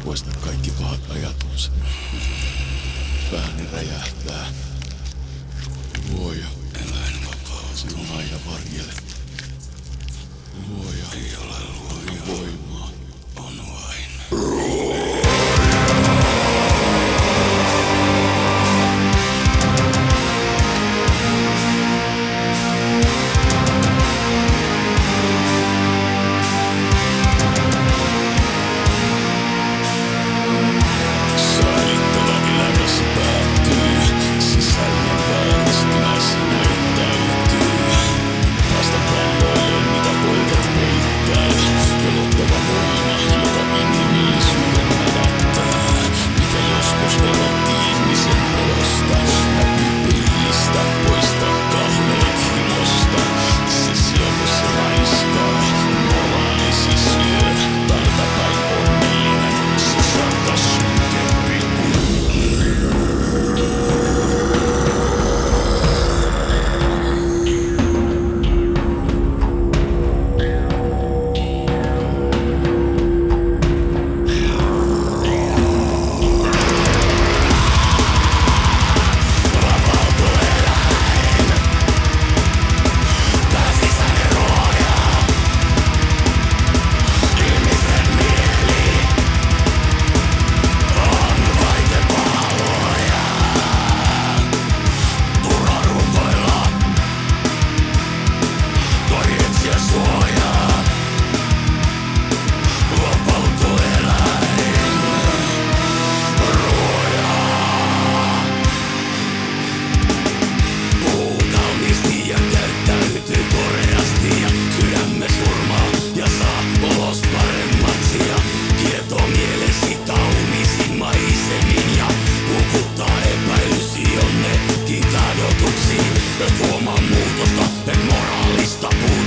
poista kaikki pahat ajatukset. Pääni räjähtää. Luoja, Eläin vapautuu. sinun aina varjele. Luoja, Ei ole luoja. voimaa. On vain. Säälittävä elämäsi päättyy. Sisäinen vääristymäsi näyttäytyy. Vasta palloille, mitä koitat peittää. Pelottava voima, joka inhimillisyyden mädättää. Mikä joskus erotti ihmisen pelosta. Näkyy peilistä, poista kahleet himosta. Se sielus raiskaa, moraalisi syö. Päältäpäin onnellinen, se saattaa synkempi tuomaan muutosta, et moraalista puhutaan.